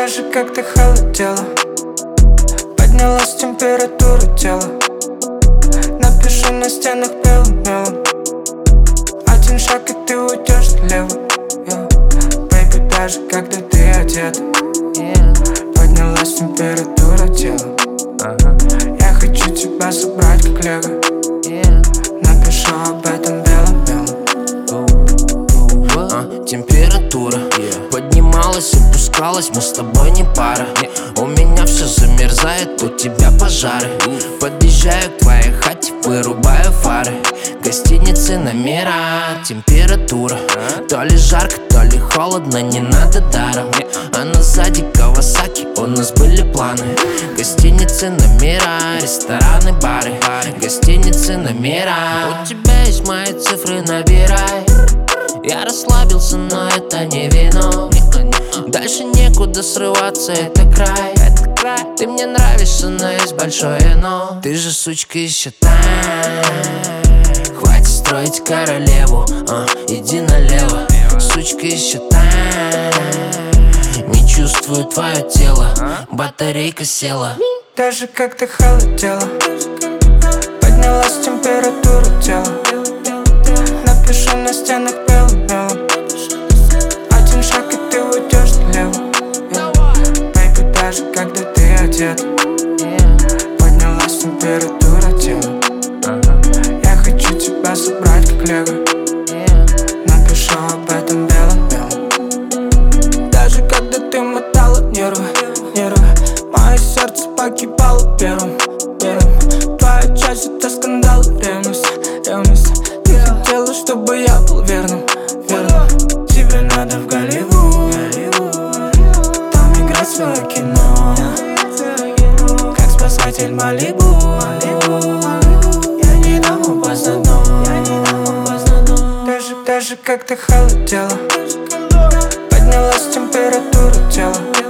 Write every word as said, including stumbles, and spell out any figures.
Даже когда холодело, поднялась температура тела. Напиши на стенах белым мелом. Один шаг и ты уйдешь налево, yeah. Baby, даже когда ты одет, yeah. Поднялась температура тела, uh-huh. Я хочу тебя собрать как лего, yeah. Напишу об этом белым мелом. uh, Температура, yeah. Поднималась и опускалась, мы с тобой не пара, yeah. У меня все замерзает, у тебя пожары, uh. Подъезжаю к твоей хате, вырубаю фары. Гостиницы, номера, температура, uh. То ли жарко, то ли холодно, не надо даром, yeah. А на сзади Кавасаки, у нас были планы. Гостиницы, номера, рестораны, бары. Гостиницы, номера. У тебя есть мои цифры, набирай. Я расслабился, но это не вино. Дальше некуда срываться, это край. Ты мне нравишься, но есть большое но. Ты же сучка еще та. Хватит строить королеву, а, иди налево. Сучка еще та. Не чувствую твое тело, батарейка села. Даже когда холодело, поднялась температура тела. Напишу на стенах белым мелом. Один шаг и ты уйдешь налево, yeah. Baby, даже когда ты одет, yeah. Поднялась температура тела, uh-huh. Я хочу тебя собрать как лего, yeah. Напишу об этом белым мелом. Даже когда ты мотала нервы, нервы, мое сердце погибало первым, первым. Твоя часть это скандал, ревность, ревность. Ты хотела, чтобы я был верным, верным. Тебе надо в Голливуд, там играть свое кино, как спасатель Малибу. Я не дам упасть на дно. Даже, даже когда холодело, поднялась температура тела.